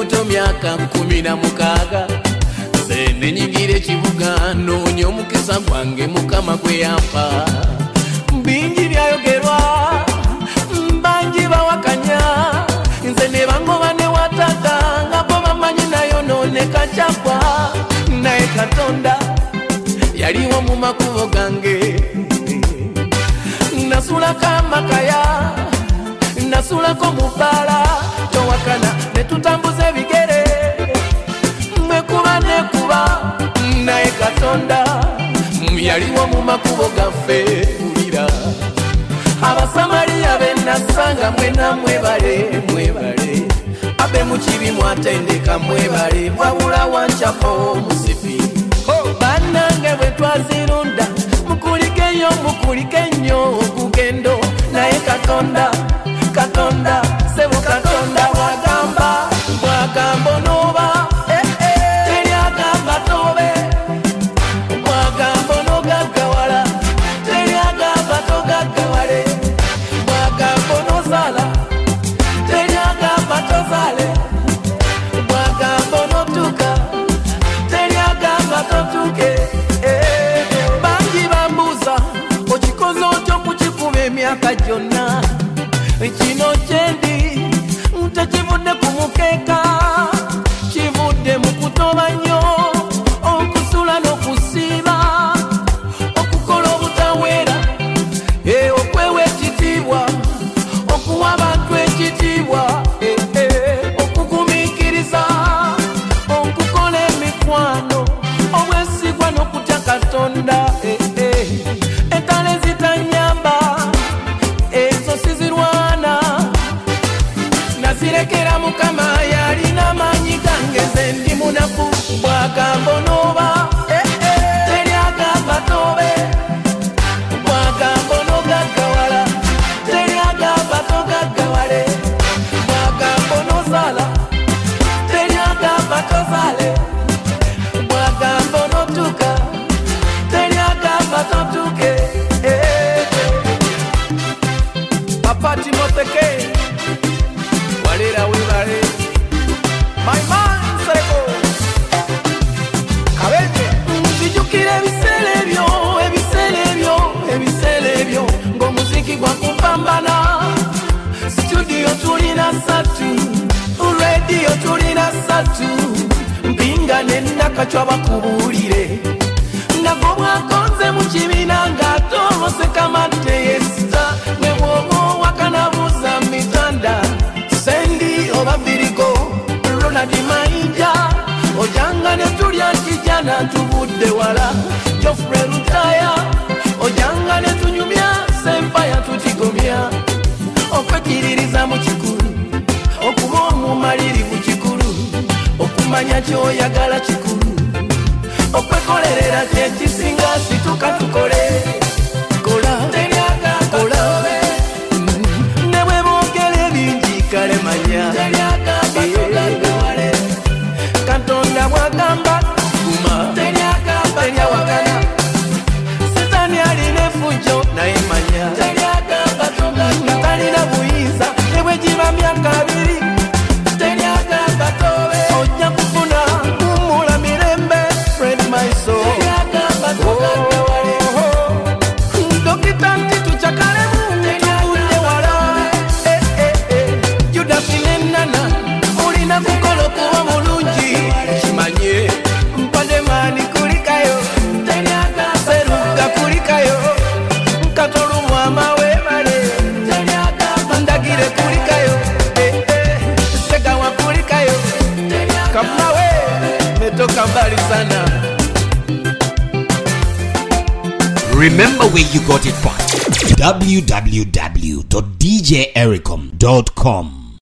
muto myaka 16 nze nenyingira ekibuga noonya omukisa gwange mukama gwe yampa bingi byayogerwa bangi bawakanya nze ne bangoba ne watata nga bo bamanyi nayo nooneka kyakwa naye Katonda yaliwo mu makubo gange nasulako amakaya nasulako mubala towakana ne tutambuza ebigere mwekuba nekuba naye Katonda yaliwo mu makubo gaffe ulira abasamaliya benasanga mwena mwebale abe mukibi mwatendeka mwebale wabula wancapo musipi banange bwe twazirunda mukulike nnyo okugendo naye Katonda sebo Katonda bwagamba onoba teri agamba tobe bwagamba onogaggawala teri agamba togaggawale bwagamba onosala teri agamba tozale bwagamba onotuuka teri agamba totuuke bangi bambuuza okikoze otyo kukikuba emyaka gyonna kino kyendi tekivudde ku mukeeka kivudde mu kutoba nnyo okusula n'okusiiba okukola obutaweera okwewa ekitiibwa okuwa abantu ekitiibwa okugumiikiriza okukola emikwano obwesigwa n'okutya Katonda entale zitanyamba ezo sizirwana nazirekera mukama yalina maanyi gange ze ndi munafu bwagamba onoba teri agamba tobe bwagamba onogaggawala teri agamba togaggawale bwagamba onosala teri agamba tozale bwagamba onotuuka teri agamba totuuke Papa Timoteke walera webale my man Sereko Kabete nzijukira ebiseera ebyo ng'omuziki gwa kupambana studio tulina 3 radio tulina 3 mpinga nennakacwa bakubuulire nago mwakonze mu kibiina ng'atolose matte yesita ne bw'oba wakanabuuza mitanda sendi oba birigo Ronald Mayinja ojanga ne tulya kijana tubudde wala Geoffrey Rutaya ojanga ne tunyumya Sempaya tutigomya okwekiririza mu kikulu okuba omumalirivu kikulu okumanya kyoyagala kikulu okwekolerera kyekisinga situka tukole kola ne bwe boogera ebingi kale manya Katonda bwagamba guma terya wakana Sitani alina effujjo naye manya talina buyinza ne bwe giba myaka 2 terya agamba tobe ojja kufuna kummula mirembe Fred my soul Dokita nti tuchakalemu tubudde wala Judasi nennana olina kukola okuba mulungi kimanye Mpademani kulikayo Seruga kulikayo Katolumwama webale Ndagire kulikayo Segawa kulikayo Kamawe metoka mbali sana Remember where you got it from. www.djericom.com